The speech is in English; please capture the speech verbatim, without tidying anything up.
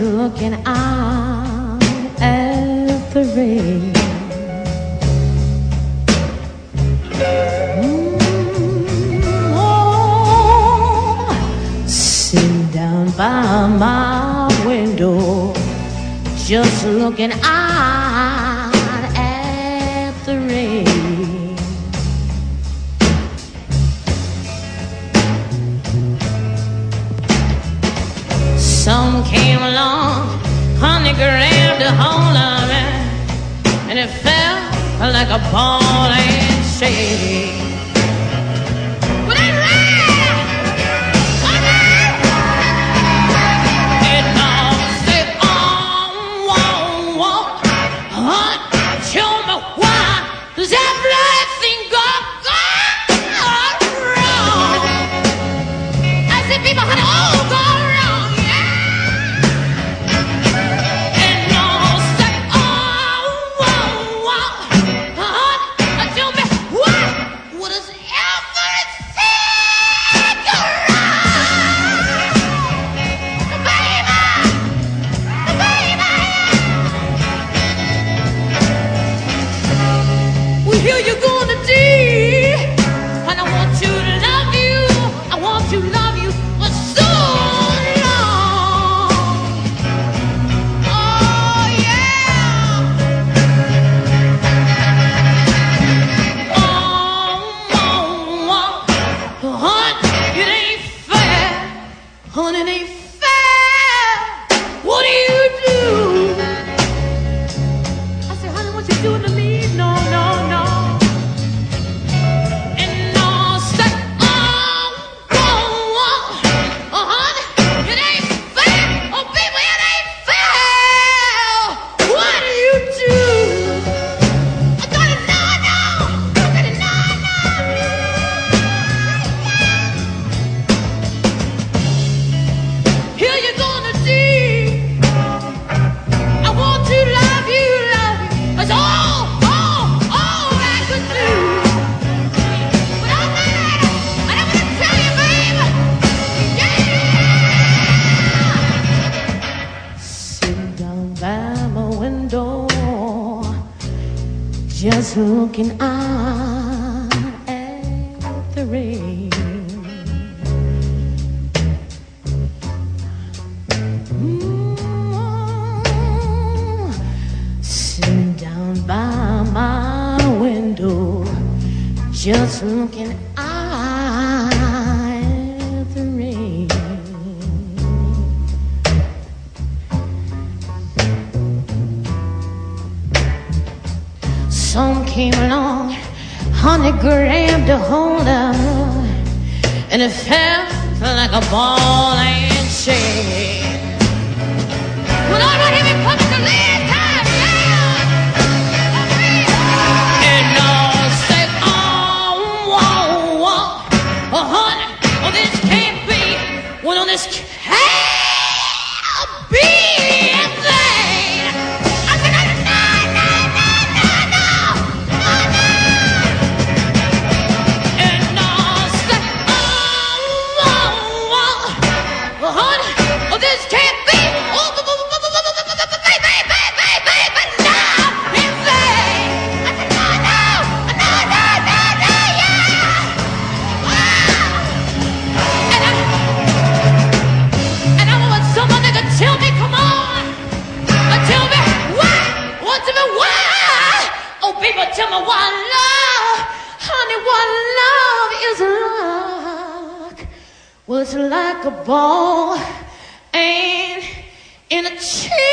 looking out at the rain. Mm, oh, sitting down by my window, just looking out at the rain. Some came along, honey, grabbed a hold of it, and it fell like a ball and chain. But it ran, it all said, oh, whoa, whoa, huh? Tell me why does everything go, go wrong? I said, people, honey, oh, go wrong. Here you're gonna do, and I want to love you, I want to love you for so long. Oh yeah. Oh, oh, oh, honey, it ain't fair, honey, it ain't fair. What do you do? I said, honey, what you doing to me? No, no, no. Just looking out at the rain. Mm, sitting down by my window, just looking out at the rain. Some came along, honey, grabbed a hold of her, and it fell like a ball and chain. Well, all right, here we come to the last time, yeah. And all said, oh, whoa, whoa, oh, honey, oh, this can't be, well, no, this can't be. Tell me what love, honey, what love is like. Well, it's like a ball and in a chain.